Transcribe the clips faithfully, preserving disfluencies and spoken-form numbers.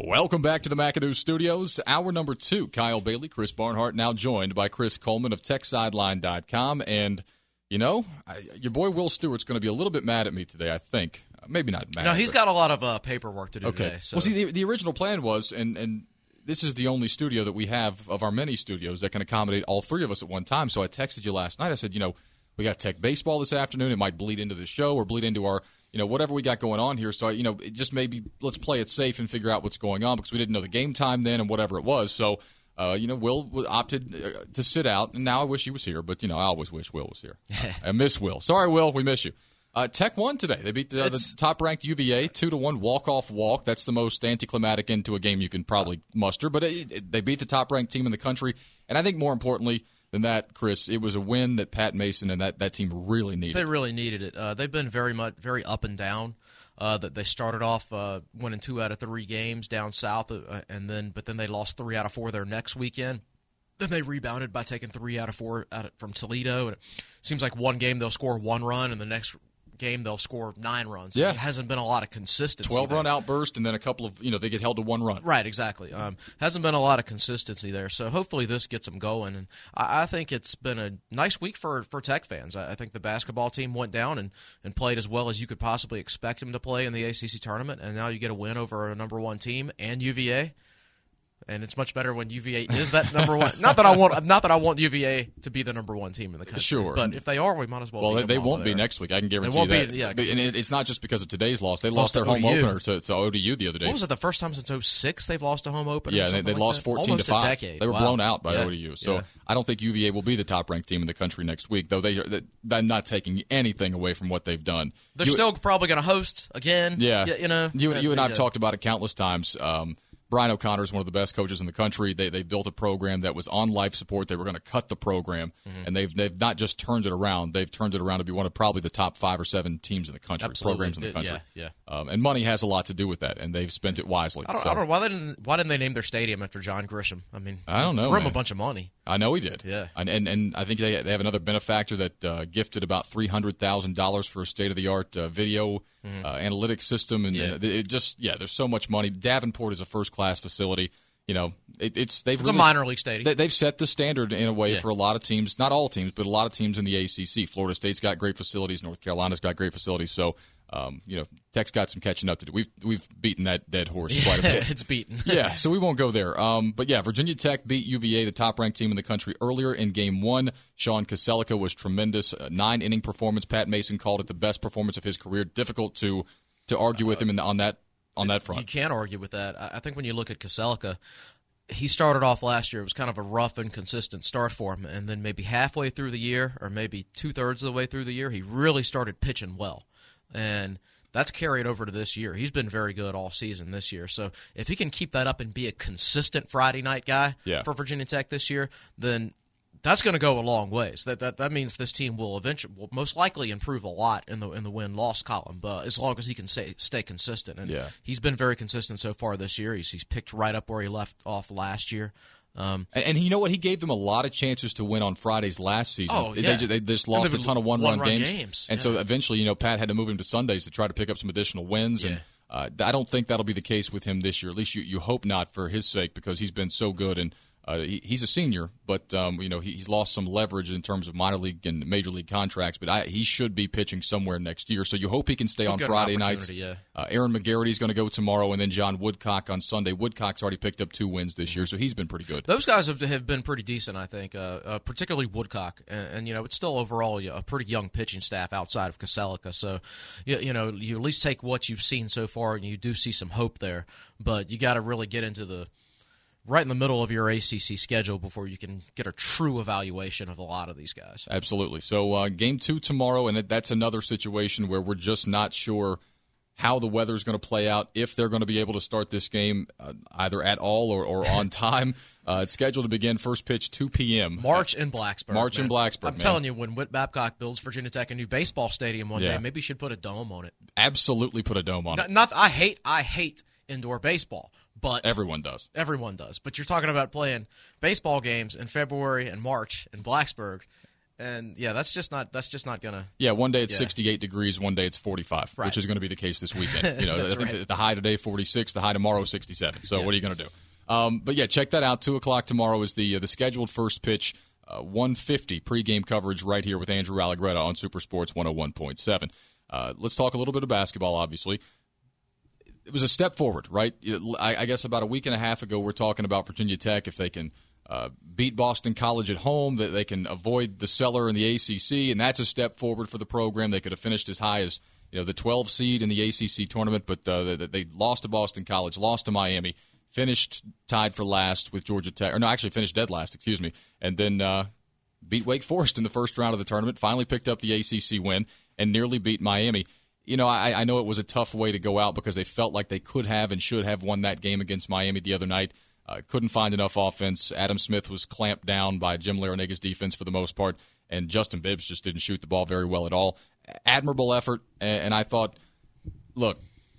Welcome back to the McAdoo Studios. Hour number two, Kyle Bailey, Chris Barnhart, now joined by Chris Coleman of Tech Sideline dot com. And, you know, I, your boy Will Stewart's going to be a little bit mad at me today, I think. Maybe not mad. No, he's but... got a lot of uh, paperwork to do okay. today. So. Well, see, the, the original plan was, and, and this is the only studio that we have of our many studios that can accommodate all three of us at one time. So I texted you last night. I said, you know, we got Tech Baseball this afternoon. It might bleed into the show or bleed into our – you know, whatever we got going on here. So, you know, it just maybe let's play it safe and figure out what's going on because we didn't know the game time then and whatever it was. So, uh, you know, Will opted uh, to sit out, and now I wish he was here. But, you know, I always wish Will was here. I miss Will. Sorry, Will, we miss you. Uh, Tech won today. They beat uh, the top-ranked U V A two to one walk-off walk. That's the most anticlimactic end to a game you can probably muster. But it, it, they beat the top-ranked team in the country. And I think more importantly than that, Chris, it was a win that Pat Mason and that, that team really needed. They really needed it. Uh, they've been very much very up and down. Uh, that they started off uh, winning two out of three games down south, uh, and then but then they lost three out of four their next weekend. Then they rebounded by taking three out of four out of, from Toledo. And it seems like one game they'll score one run, and the next game they'll score nine runs. Yeah. It hasn't been a lot of consistency. twelve-run there. outburst, and then a couple of, you know, they get held to one run. Right, exactly. Um, hasn't been a lot of consistency there. So hopefully this gets them going. And I, I think it's been a nice week for, for Tech fans. I, I think the basketball team went down and, and played as well as you could possibly expect them to play in the A C C tournament. And now you get a win over a number one team and U V A. And it's much better when U V A is that number one. Not that I want, not that I want U V A to be the number one team in the country. Sure, but if they are, we might as well. Well, beat they, they them won't there. be next week. I can guarantee they won't that. Be, yeah, and it, it's not just because of today's loss. They lost, lost their home O D U. opener to, to O D U the other day. What was it? The first time since oh six they've lost a home opener. Yeah, they, they like lost that? fourteen Almost to five. A decade. They were wow. blown out by yeah. O D U. So yeah. I don't think U V A will be the top-ranked team in the country next week. Though they they're not taking anything away from what they've done. They're you, still probably going to host again. Yeah, you, you know. You, you and I have yeah. talked about it countless times. Um, Brian O'Connor is one of the best coaches in the country. They they built a program that was on life support. They were going to cut the program, mm-hmm. and they've they've not just turned it around. They've turned it around to be one of probably the top five or seven teams in the country, Absolutely. programs in the country. Yeah, yeah. Um, and money has a lot to do with that, and they've spent it wisely. I don't, so. I don't know why didn't why didn't they name their stadium after John Grisham? I mean, I don't know. Threw him man. a bunch of money. I know he did. Yeah, and and, and I think they they have another benefactor that uh, gifted about three hundred thousand dollars for a state of the art uh, video mm-hmm. uh, analytics system, and, yeah. and it just yeah, there's so much money. Davenport is a first class facility. You know, it, it's they've it's really, a minor league stadium. They, they've set the standard in a way yeah. for a lot of teams, not all teams, but a lot of teams in the A C C. Florida State's got great facilities. North Carolina's got great facilities. So, um, you know, Tech's got some catching up to do. We've we've beaten that dead horse yeah, quite a bit. It's beaten. yeah, so we won't go there. Um, but yeah, Virginia Tech beat U V A, the top-ranked team in the country, earlier in Game One. Sean Kaselica was tremendous. A nine-inning performance. Pat Mason called it the best performance of his career. Difficult to to argue with him in the, on that on that front. You can't argue with that. I think when you look at Kaselica, he started off last year. It was kind of a rough and consistent start for him, and then maybe halfway through the year, or maybe two-thirds of the way through the year, he really started pitching well. And that's carried over to this year. He's been very good all season this year. So if he can keep that up and be a consistent Friday night guy yeah. for Virginia Tech this year, then that's going to go a long ways. That that that means this team will eventually, will most likely improve a lot in the in the win-loss column, but as long as he can stay stay consistent. And yeah. he's been very consistent so far this year. He's he's picked right up where he left off last year. Um, and, and you know what? He gave them a lot of chances to win on Fridays last season. Oh, yeah. They, they just lost a ton of one-run one-run games. games. And yeah. so eventually, you know, Pat had to move him to Sundays to try to pick up some additional wins. Yeah. And uh, I don't think that'll be the case with him this year. At least you, you hope not for his sake because he's been so good. And Uh, he, he's a senior, but um, you know he, he's lost some leverage in terms of minor league and major league contracts. But I, he should be pitching somewhere next year. So you hope he can stay on Friday nights. Yeah. Uh, Aaron McGarity is going to go tomorrow, and then John Woodcock on Sunday. Woodcock's already picked up two wins this year, so he's been pretty good. Those guys have, have been pretty decent, I think, uh, uh, particularly Woodcock. And, and, you know, it's still overall a pretty young pitching staff outside of Kaselica. So, you, you know, you at least take what you've seen so far, and you do see some hope there. But you got to really get into the right in the middle of your A C C schedule before you can get a true evaluation of a lot of these guys. Absolutely. So uh, game two tomorrow, and that's another situation where we're just not sure how the weather's going to play out, if they're going to be able to start this game uh, either at all or, or on time. Uh, it's scheduled to begin first pitch two p.m. March in Blacksburg. March man. in Blacksburg, I'm man. telling you, when Whit Babcock builds Virginia Tech a new baseball stadium one Yeah. day, maybe you should put a dome on it. Absolutely put a dome on Not, it. not I hate I hate indoor baseball, but Everyone does. Everyone does. But you're talking about playing baseball games in February and March in Blacksburg. And yeah, that's just not that's just not gonna. Yeah, one day it's yeah. sixty-eight degrees, one day it's forty-five, right. which is going to be the case this weekend. You know, That's I think right. the, the high today forty-six, the high tomorrow sixty-seven. So yeah. what are you going to do? Um, but yeah, check that out. Two o'clock tomorrow is the uh, the scheduled first pitch. Uh, one fifty pregame coverage right here with Andrew Allegretta on Super Sports one oh one point seven. Uh, let's talk a little bit of basketball. Obviously, it was a step forward, right? I, I guess about a week and a half ago, we're talking about Virginia Tech if they can. Uh, beat Boston College at home, that they can avoid the cellar in the A C C, and that's a step forward for the program. They could have finished as high as you know the twelve seed in the A C C tournament, but uh, they, they lost to Boston College, lost to Miami, finished tied for last with Georgia Tech, or no, actually finished dead last, excuse me, and then uh, beat Wake Forest in the first round of the tournament, finally picked up the A C C win, and nearly beat Miami. You know, I, I know it was a tough way to go out because they felt like they could have and should have won that game against Miami the other night. Uh, couldn't find enough offense. Adam Smith was clamped down by Jim Laranaga's defense for the most part, and Justin Bibbs just didn't shoot the ball very well at all. Admirable effort, and, and I thought, look,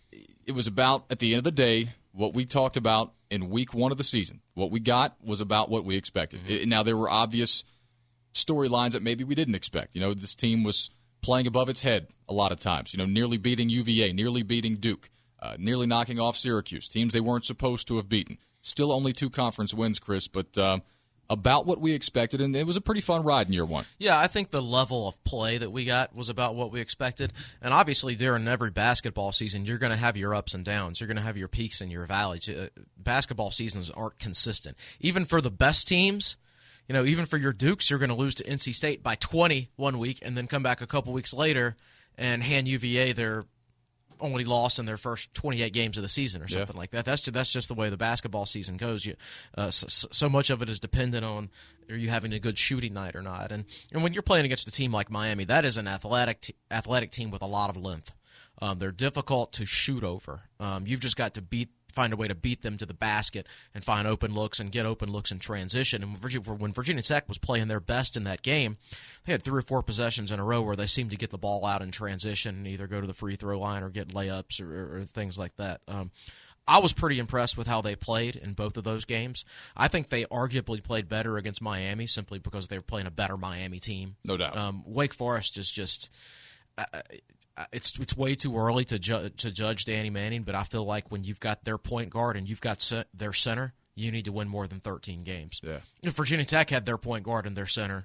it was about, at the end of the day, what we talked about in week one of the season. What we got was about what we expected. Mm-hmm. It, now, there were obvious storylines that maybe we didn't expect. You know, this team was playing above its head a lot of times, you know, nearly beating U V A, nearly beating Duke, uh, nearly knocking off Syracuse, teams they weren't supposed to have beaten. Still only two conference wins, Chris, but uh, about what we expected, and it was a pretty fun ride in year one. Yeah, I think the level of play that we got was about what we expected. And obviously, during every basketball season, you're going to have your ups and downs. You're going to have your peaks and your valleys. Uh, basketball seasons aren't consistent. Even for the best teams, you know, even for your Dukes, you're going to lose to N C State by twenty one week and then come back a couple weeks later and hand U V A their only lost in their first twenty-eight games of the season or something yeah. like that. That's just, that's just the way the basketball season goes. You, uh, so, so much of it is dependent on are you having a good shooting night or not. And and when you're playing against a team like Miami, that is an athletic t- athletic team with a lot of length. Um, they're difficult to shoot over. Um, you've just got to beat find a way to beat them to the basket and find open looks and get open looks in transition. And Virginia, when Virginia Tech was playing their best in that game, they had three or four possessions in a row where they seemed to get the ball out in transition and either go to the free throw line or get layups or, or, or things like that. Um, I was pretty impressed with how they played in both of those games. I think they arguably played better against Miami simply because they were playing a better Miami team. No doubt. Um, Wake Forest is just uh, – It's it's way too early to ju- to judge Danny Manning, but I feel like when you've got their point guard and you've got se- their center, you need to win more than thirteen games. Yeah. If Virginia Tech had their point guard and their center,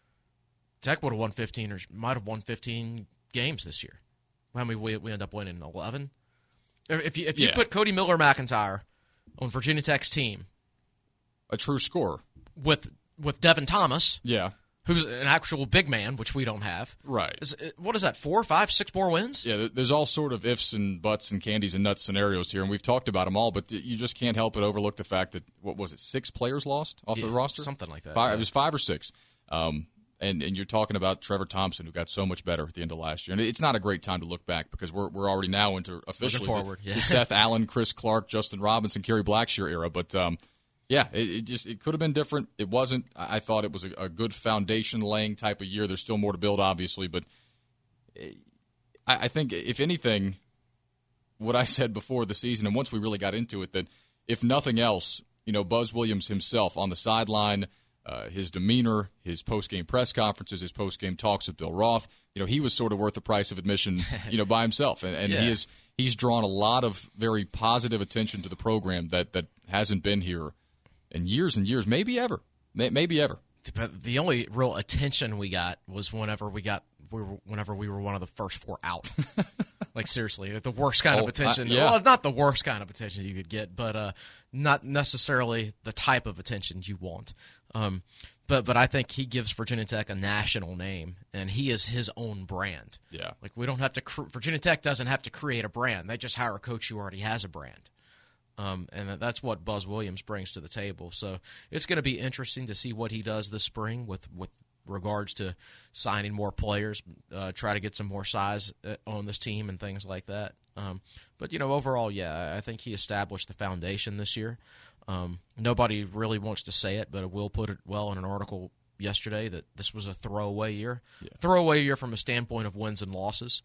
Tech would have won fifteen or might have won fifteen games this year. How many we we end up winning? eleven. If you if you yeah. put Cody Miller McIntyre on Virginia Tech's team, a true scorer with with Devin Thomas, yeah. who's an actual big man, which we don't have. Right. Is, what is that, four, five, six more wins? Yeah, there's all sort of ifs and buts and candies and nuts scenarios here, and we've talked about them all, but you just can't help but overlook the fact that, what was it, six players lost off yeah, the roster? Something like that. Five, yeah. It was five or six. Um, and, and you're talking about Trevor Thompson, who got so much better at the end of last year. And it's not a great time to look back because we're we're already now into officially forward, the, yeah. the Seth Allen, Chris Clark, Justin Robinson, Kerry Blackshear era, but um, – Yeah, it, it just it could have been different. It wasn't. I thought it was a, a good foundation-laying type of year. There's still more to build, obviously, but I, I think, if anything, what I said before the season, and once we really got into it, that if nothing else, you know, Buzz Williams himself on the sideline, uh, his demeanor, his post-game press conferences, his post-game talks with Bill Roth, you know, he was sort of worth the price of admission, you know, by himself, and, and yeah. he is he's drawn a lot of very positive attention to the program that that hasn't been here in years and years, maybe ever, maybe ever. But the only real attention we got was whenever we got we were, whenever we were one of the first four out. Like, seriously, the worst kind oh, of attention. I, yeah. Well, not the worst kind of attention you could get, but uh, not necessarily the type of attention you want. Um, but but I think he gives Virginia Tech a national name, and he is his own brand. Yeah, like we don't have to. Cr- Virginia Tech doesn't have to create a brand; they just hire a coach who already has a brand. Um, and that's what Buzz Williams brings to the table. So it's going to be interesting to see what he does this spring with, with regards to signing more players, uh, try to get some more size on this team and things like that. Um, but, you know, overall, yeah, I think he established the foundation this year. Um, nobody really wants to say it, but Will put it well in an article yesterday that this was a throwaway year. Yeah. Throwaway year from a standpoint of wins and losses.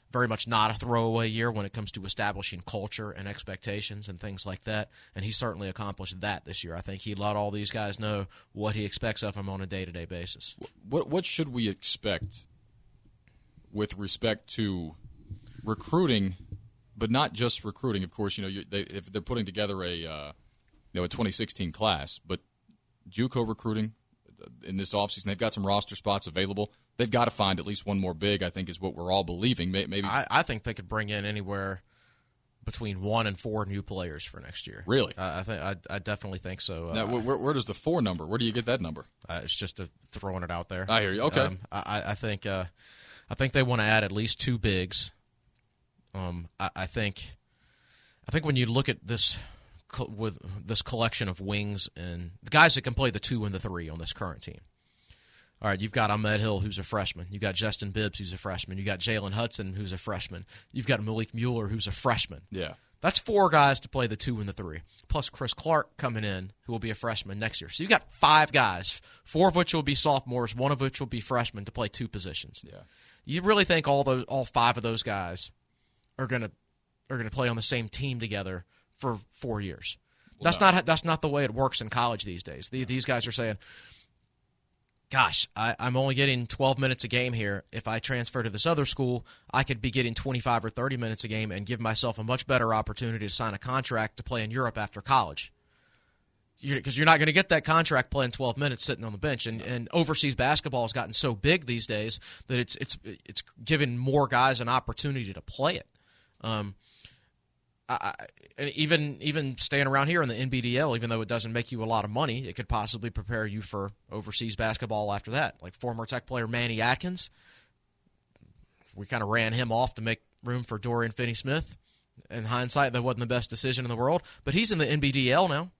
very much not a throwaway year when it comes to establishing culture and expectations and things like that. And he certainly accomplished that this year. I think he let all these guys know what he expects of them on a day-to-day basis. What what should we expect with respect to recruiting, but not just recruiting? Of course, you know, you, they, if they're putting together a uh, you know a twenty sixteen class, but JUCO recruiting in this offseason, they've got some roster spots available. They've got to find at least one more big, I think, is what we're all believing. Maybe I, I think they could bring in anywhere between one and four new players for next year. Really? I, I think I, I definitely think so. Now, uh, where, where does the four number? Where do you get that number? Uh, it's just a, throwing it out there. I hear you. Okay. Um, I, I think uh, I think they want to add at least two bigs. Um, I, I think I think when you look at this co- with this collection of wings and the guys that can play the two and the three on this current team. All right, you've got Ahmed Hill, who's a freshman. You've got Justin Bibbs, who's a freshman. You've got Jalen Hudson, who's a freshman. You've got Malik Mueller, who's a freshman. Yeah. That's four guys to play the two and the three, plus Chris Clark coming in, who will be a freshman next year. So you've got five guys, four of which will be sophomores, one of which will be freshmen to play two positions. Yeah. You really think all those, all five of those guys are gonna are gonna play on the same team together for four years? Well, that's no. not that's not the way it works in college these days. The, these guys are saying, gosh, I, I'm only getting twelve minutes a game here. If I transfer to this other school, I could be getting twenty-five or thirty minutes a game and give myself a much better opportunity to sign a contract to play in Europe after college. Because you're, you're not going to get that contract playing twelve minutes sitting on the bench. And, and overseas basketball has gotten so big these days that it's it's it's giving more guys an opportunity to play it. Um, I, and even even staying around here in the N B D L, even though it doesn't make you a lot of money, it could possibly prepare you for overseas basketball after that. Like former Tech player Manny Atkins, we kind of ran him off to make room for Dorian Finney-Smith. In hindsight, that wasn't the best decision in the world, but he's in the N B D L now.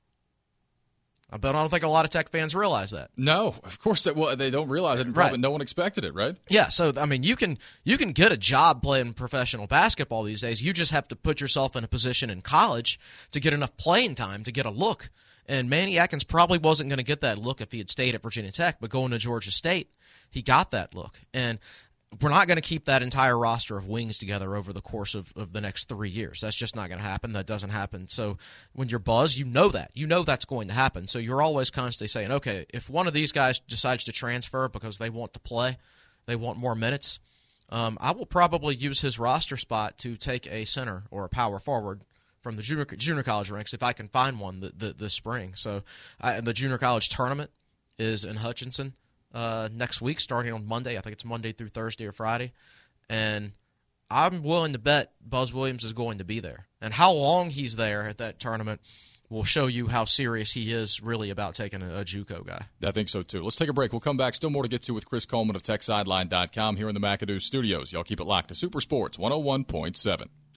But I don't think a lot of Tech fans realize that. No, of course they, well, they don't realize it, and probably right. no one expected it, right? Yeah, so I mean, you can you can get a job playing professional basketball these days. You just have to put yourself in a position in college to get enough playing time to get a look. And Manny Atkins probably wasn't going to get that look if he had stayed at Virginia Tech, but going to Georgia State, he got that look. And we're not going to keep that entire roster of wings together over the course of, of the next three years. That's just not going to happen. That doesn't happen. So when you're Buzz, you know that. You know that's going to happen. So you're always constantly saying, okay, if one of these guys decides to transfer because they want to play, they want more minutes, um, I will probably use his roster spot to take a center or a power forward from the junior, junior college ranks if I can find one the, the, this spring. So I, the junior college tournament is in Hutchinson. Uh, next week, starting on Monday. I think it's Monday through Thursday or Friday. And I'm willing to bet Buzz Williams is going to be there. And how long he's there at that tournament will show you how serious he is really about taking a, a JUCO guy. I think so, too. Let's take a break. We'll come back. Still more to get to with Chris Coleman of Tech Sideline dot com here in the McAdoo studios. Y'all keep it locked to Super Sports one oh one point seven.